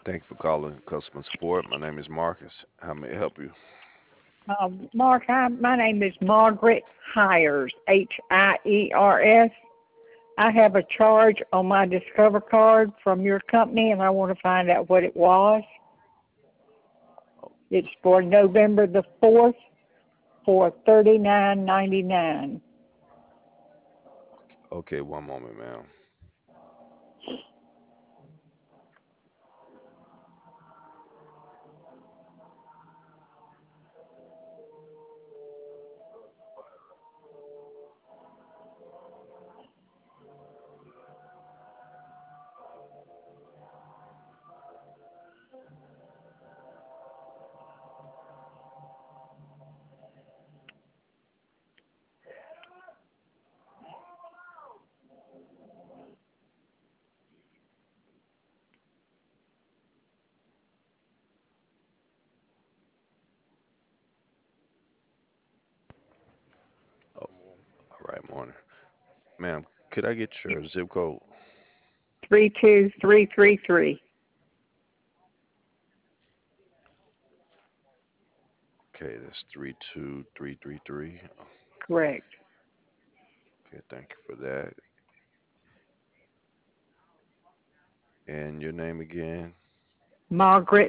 Thank you for calling customer support. My name is Marcus. How may I help you? Mark, my name is Margaret Hires, Hiers. I have a charge on my Discover card from your company, and I want to find out what it was. It's for November the 4th for $39.99. Okay, one moment, ma'am. Oh, all right, morning. Ma'am, could I get your zip code? 32333. Okay, that's 32333. Correct. Okay, thank you for that. And your name again? Margaret,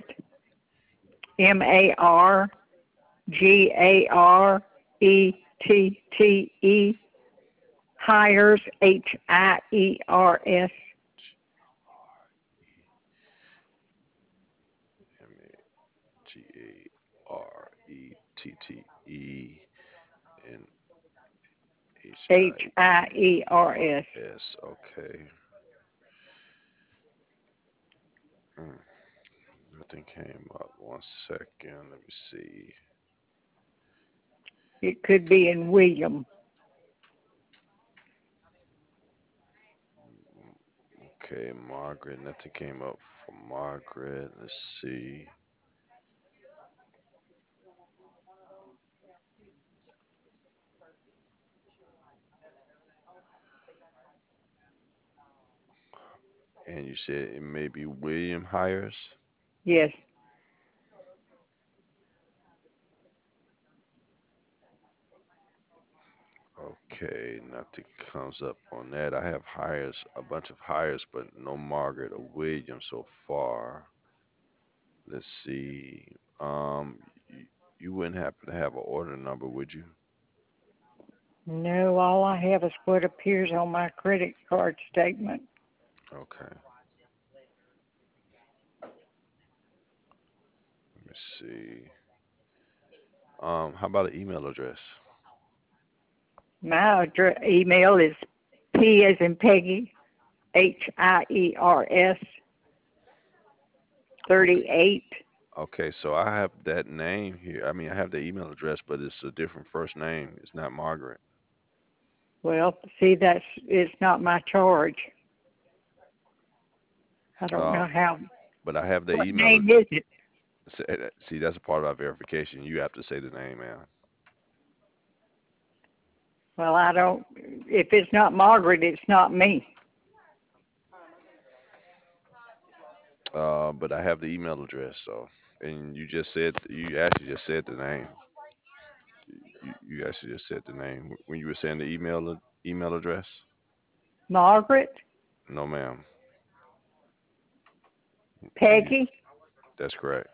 Margarethe, Hires, Hiers. Margarettenne Hiers. Okay. Mm, nothing came up. One second. Let me see. It could be in William. Okay, Margaret. Nothing came up for Margaret. Let's see. And you said it may be William Hires. Yes. Okay, nothing comes up on that. I have hires, a bunch of hires, but no Margaret or William so far. Let's see. You wouldn't happen to have an order number, would you? No, all I have is what appears on my credit card statement. Okay, let me see. How about an email address? My email is P as in Peggy, Hiers Okay, 38. okay. So I have that name here. I mean, I have the email address, but it's a different first name. It's not Margaret. Well, see, it's not my charge. I don't Uh, know how. but I have the What email. name is it? See, that's a part of our verification. You have to say the name, man. Well, I don't. If it's not Margaret, it's not me. But I have the email address. So, and you actually just said the name. You actually just said the name when you were saying the email address. Margaret, No, ma'am. You, Peggy, that's correct.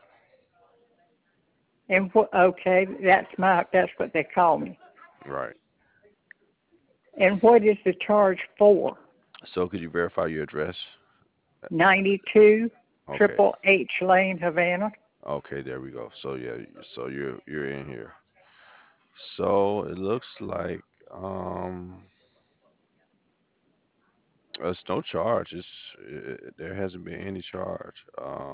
and okay, that's what they call me. Right. And what is the charge for? So, could you verify your address? 92 Okay. Triple H Lane, Havana. Okay. There we go. So yeah. So you're in here. So it looks like it's no charge. There hasn't been any charge.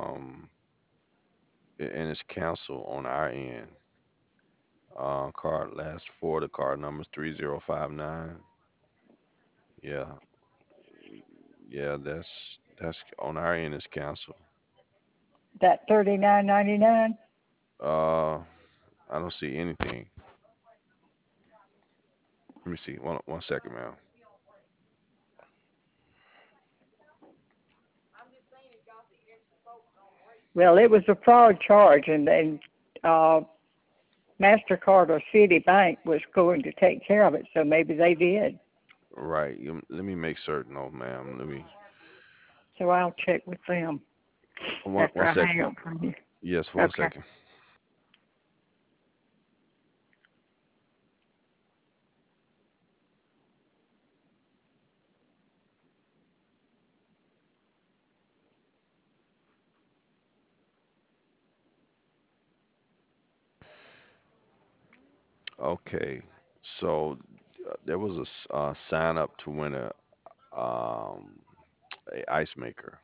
And it's canceled on our end. Card last four. The card number is 3059. Yeah, yeah. That's on our end. It's canceled. That 39.99. Uh, I don't see anything. Let me see. One second, ma'am. Well, it was a fraud charge, and then uh, Mastercard or Citibank was going to take care of it, so maybe they did. Right. Let me make certain. Oh, ma'am. Let me. So I'll check with them after One I hang second. up from you. Yes, one Okay. second. Okay. So there was a sign up to win um, a ice maker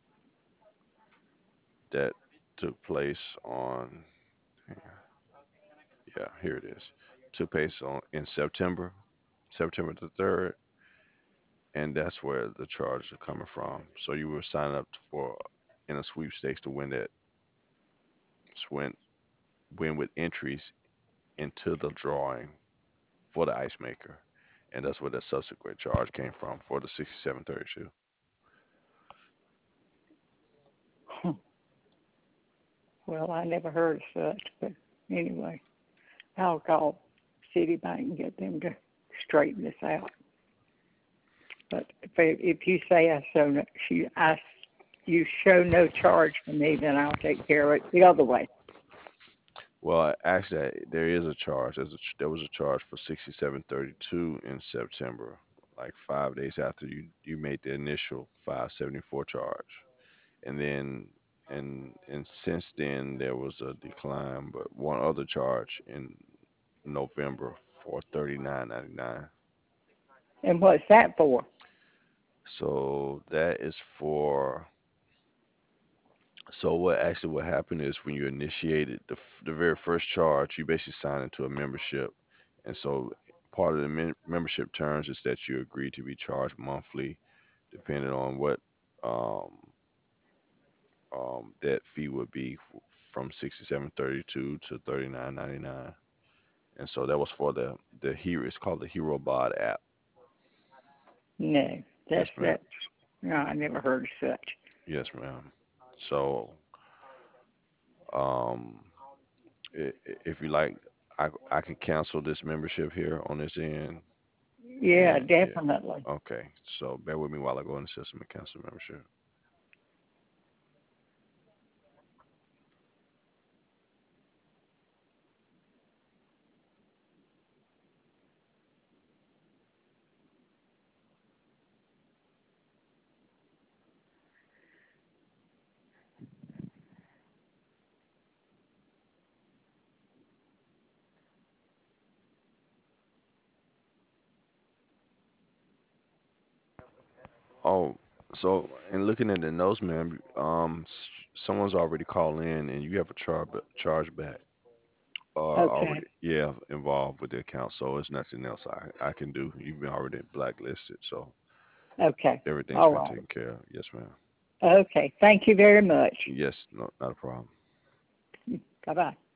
that took place on. Yeah, here it is. Took place on in September the 3rd, and that's where the charges are coming from. So you were signing up for in a sweepstakes to win that win win with entries into the drawing for the ice maker, and that's where the subsequent charge came from for the 6732. Well, I never heard of such, but anyway, I'll call Citibank and get them to straighten this out. But if you say you show no charge for me, then I'll take care of it the other way. Well, actually, there is a charge. There was a charge for 6732 in September, like 5 days after you made the initial 574 charge, and then and since then there was a decline, but one other charge in November for 39.99. And what's that for? So that is for. So what happened is when you initiated the very first charge, you basically signed into a membership, and so part of the membership terms is that you agree to be charged monthly, depending on what um, that fee would be from 6732 to 39.99. And so that was for the hero. It's called the HeroBot app. No, Yes, ma'am. that's no, I never heard of such. Yes, ma'am. So um, if you like, I can cancel this membership here on this end. Yeah, And yeah, definitely. okay. So bear with me while I go in the system and cancel membership. Oh, so in looking at the notes, man, someone's already called in and you have a charge back Okay, already, yeah, involved with the account. So it's nothing else I can do. You've been already blacklisted, so okay, everything's all been right. taken care of. Yes, ma'am. Okay, thank you very much. Yes, no, not a problem. Bye bye.